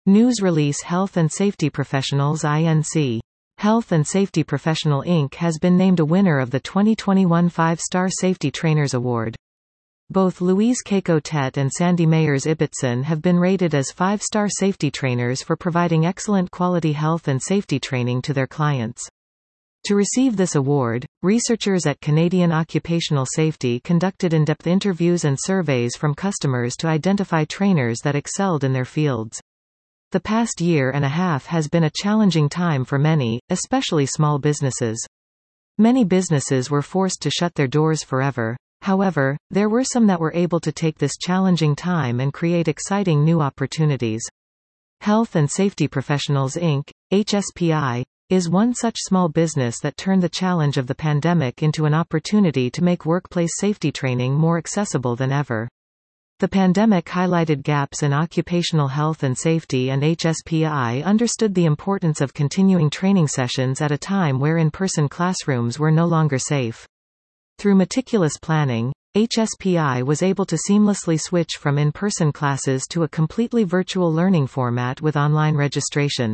News release Health and Safety Professionals Inc. Health and Safety Professional Inc. has been named a winner of the 2021 5-Star Safety Trainers Award. Both Louise Keiko-Tett and Sandy Meyers-Ibbotson have been rated as 5-star safety trainers for providing excellent quality health and safety training to their clients. To receive this award, researchers at Canadian Occupational Safety conducted in-depth interviews and surveys from customers to identify trainers that excelled in their fields. The past year and a half has been a challenging time for many, especially small businesses. Many businesses were forced to shut their doors forever. However, there were some that were able to take this challenging time and create exciting new opportunities. Health and Safety Professionals Inc., HSPI, is one such small business that turned the challenge of the pandemic into an opportunity to make workplace safety training more accessible than ever. The pandemic highlighted gaps in occupational health and safety, and HSPI understood the importance of continuing training sessions at a time where in-person classrooms were no longer safe. Through meticulous planning, HSPI was able to seamlessly switch from in-person classes to a completely virtual learning format with online registration.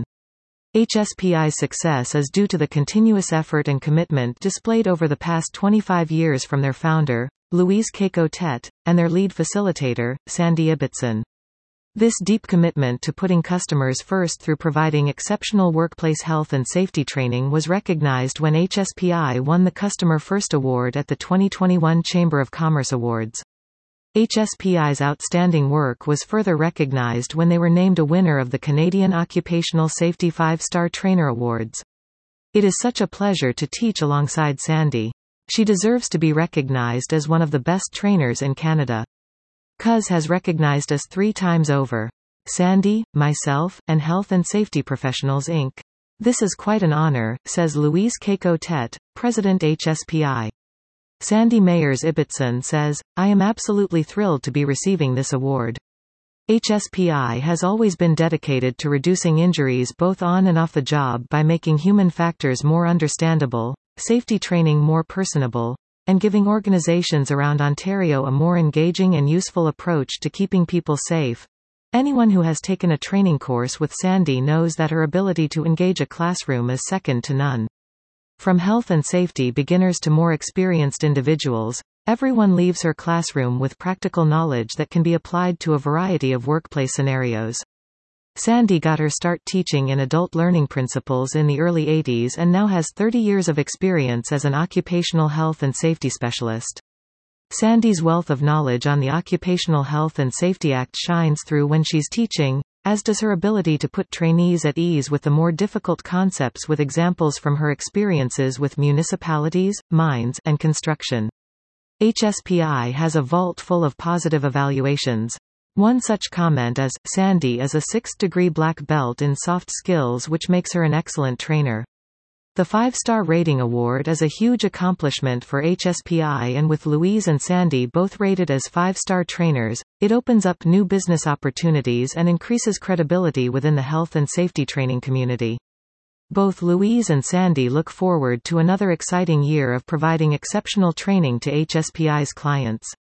HSPI's success is due to the continuous effort and commitment displayed over the past 25 years from their founder, Louise Keiko-Tett, and their lead facilitator, Sandy Ibbotson. This deep commitment to putting customers first through providing exceptional workplace health and safety training was recognized when HSPI won the Customer First Award at the 2021 Chamber of Commerce Awards. HSPI's outstanding work was further recognized when they were named a winner of the Canadian Occupational Safety 5-Star Trainer Awards. It is such a pleasure to teach alongside Sandy. She deserves to be recognized as one of the best trainers in Canada. CUS has recognized us 3 times over. Sandy, myself, and Health and Safety Professionals Inc. This is quite an honor, says Louise Keiko-Tett, President HSPI. Sandy Meyers-Ibbotson says, I am absolutely thrilled to be receiving this award. HSPI has always been dedicated to reducing injuries both on and off the job by making human factors more understandable, safety training more personable, and giving organizations around Ontario a more engaging and useful approach to keeping people safe. Anyone who has taken a training course with Sandy knows that her ability to engage a classroom is second to none. From health and safety beginners to more experienced individuals, everyone leaves her classroom with practical knowledge that can be applied to a variety of workplace scenarios. Sandy got her start teaching in adult learning principles in the early 80s and now has 30 years of experience as an occupational health and safety specialist. Sandy's wealth of knowledge on the Occupational Health and Safety Act shines through when she's teaching, as does her ability to put trainees at ease with the more difficult concepts with examples from her experiences with municipalities, mines, and construction. HSPI has a vault full of positive evaluations. One such comment is, Sandy is a 6th-degree black belt in soft skills, which makes her an excellent trainer. The 5-star rating award is a huge accomplishment for HSPI, and with Louise and Sandy both rated as 5-star trainers, it opens up new business opportunities and increases credibility within the health and safety training community. Both Louise and Sandy look forward to another exciting year of providing exceptional training to HSPI's clients.